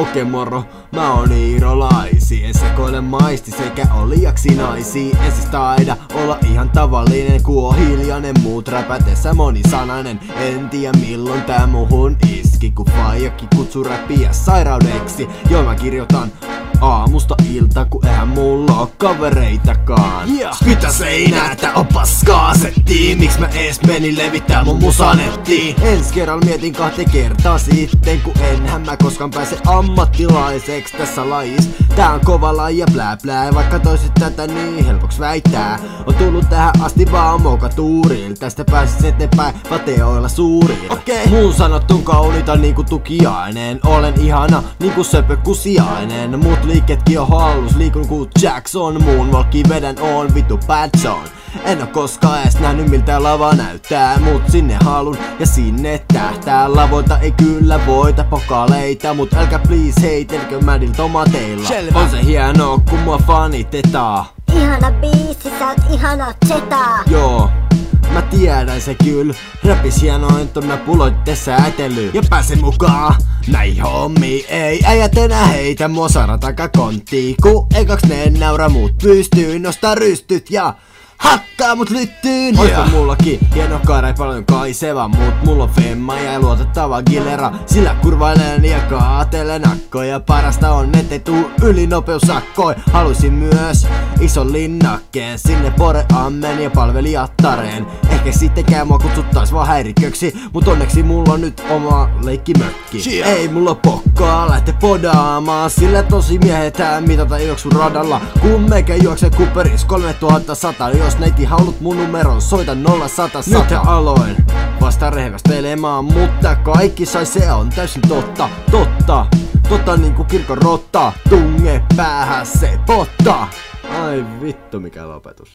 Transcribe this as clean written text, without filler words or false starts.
Okei moro, mä oon Iirolaisi. En sekoile maistis eikä oo liiaksi naisi. En siis taida olla ihan tavallinen, ku on hiljainen, muut räpätessä monisanainen. En tiedä milloin tää muhun iski, ku faijakin kutsu räppiä sairaudeksi. Joo mä kirjoitan aamusta ilta, ku eihän mulla oo kavereitakaan. Spytä seinää, tää on paskaa settiin. Miks mä ees menin levittää mun musanettiin? Ensi kerralla mietin 2 kertaa sitten, ku enhän mä koskaan pääse ammattilaiseks tässä lajis. Tää on kova laji ja blää blää, vaikka toisit tätä niin helpoks väittää. On tullut tähän asti vaan moukatuuril, tästä pääsis eteenpäin vateoilla suuril. Mun sanot on kauniita niinku tukiainen, olen ihana niinku söpö kusiainen. Mut liiketkin on hallus, liikun ku Jackson, moonwalki vedän on vittu bad zone. En oo koskaan ees nähnyt miltä lava näyttää, mut sinne halun ja sinne tähtää. Lavoilta ei kyllä voita pokaleita, mut älkää please heitelkö mädil tomateilla. On se hienoa kun mua fanitetaan. Ihana biisi, sä oot ihana zetaa. Joo, mä tiedän se kyl. Räpis hienointa mä puloitte säätely. Ja pääsen mukaan näihin hommiin. Ei äijät enää heitä mua sarataka konttiin. Ku ekaks ne naura mut pystyy, nostaa rystyt ja hakkaa mut lyttyyn. Oispa mullakin hieno kaara, ei paljon kaiseva, mut mulla on femma ja luotettava gilera. Sillä kurvailen ja kaatelen akkoja. Parasta on ettei tuu ylinopeusakkoi. Haluisin myös ison linnakkeen sinne Poreammen ja palvelijattareen. Ehkä sittenkään mua kutsuttais vaan häiriköksi, mut onneksi mulla on nyt oma leikkimökki. Ei mulla pokkaa lähte podaamaan, sillä tosi miehetään mitata juoksu radalla. Kun meikä juoksee Cooperis 3100. Jos neiti haulut mun numeron, soita 0100. Nyt aloin vasta rehvästelemaan, mutta kaikki sai, se on täysin totta. Totta niinku kirkon rotta, tunge päähän se potta. Ai vittu mikä lopetus.